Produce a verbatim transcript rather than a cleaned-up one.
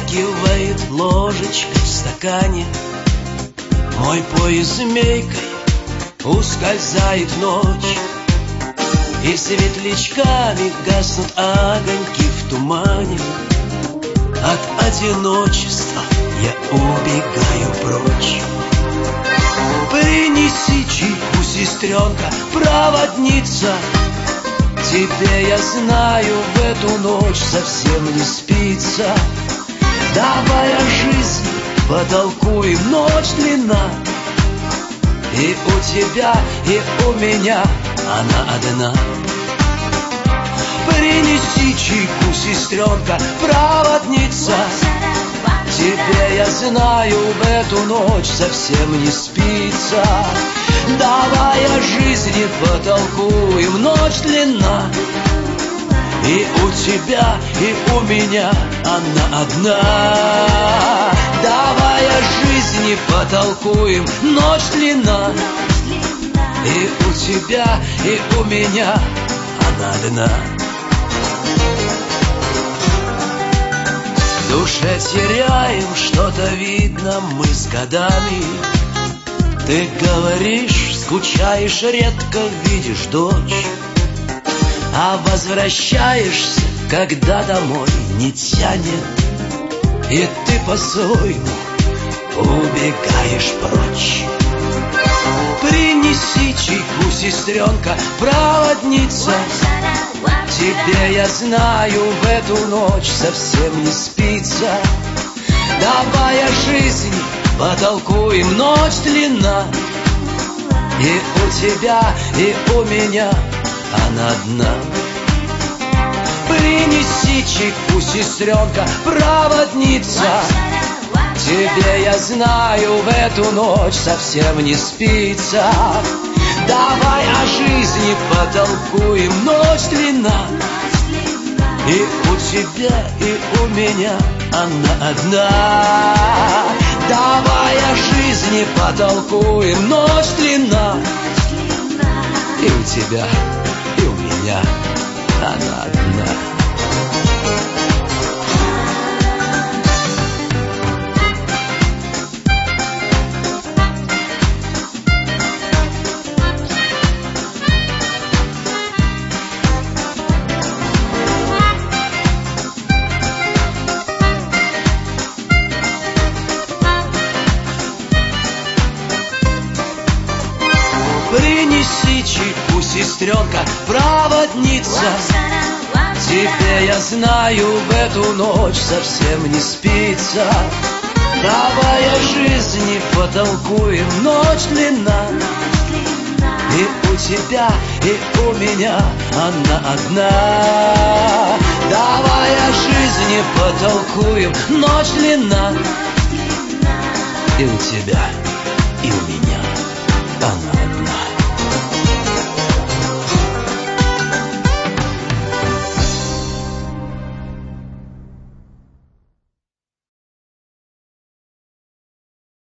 Позвякивает ложечка в стакане, мой пояс змейкой ускользает в ночь, и светлячками гаснут огоньки в тумане. От одиночества я убегаю прочь. Принеси чайку, сестренка, проводница. Тебе, я знаю, в эту ночь совсем не спится. Давай о жизни потолкуем, ночь длинна, и у тебя, и у меня она одна. Принеси чайку, сестренка, проводница. Тебе, я знаю, в эту ночь совсем не спится. Давай о жизни потолкуем, ночь длинна, и у тебя, и у меня она одна. Давай о жизни потолкуем, ночь длинна, и у тебя, и у меня она одна. В душе теряем что-то, видно, мы с годами. Ты говоришь, скучаешь, редко видишь дочь, а возвращаешься, когда домой не тянет, и ты по-своему убегаешь прочь. Принеси чайку, сестренка, проводница. Тебе, я знаю, в эту ночь совсем не спится. Давай о жизни потолкуем, ночь длинна, и у тебя, и у меня она одна. Принеси чайку, сестренка, проводница. Тебе, я знаю, в эту ночь совсем не спится. Давай о жизни потолкуем, ночь длинна, и у тебя, и у меня она одна. Давай о жизни потолкуем, ночь длинна, и у тебя, и у меня она одна. Принеси чайку, сестренка, проводница. Тебе, я знаю, в эту ночь совсем не спится. Давай о жизни потолкуем, ночь длинна, и у тебя, и у меня она одна. Давай о жизни потолкуем, ночь длинна, и у тебя, и у меня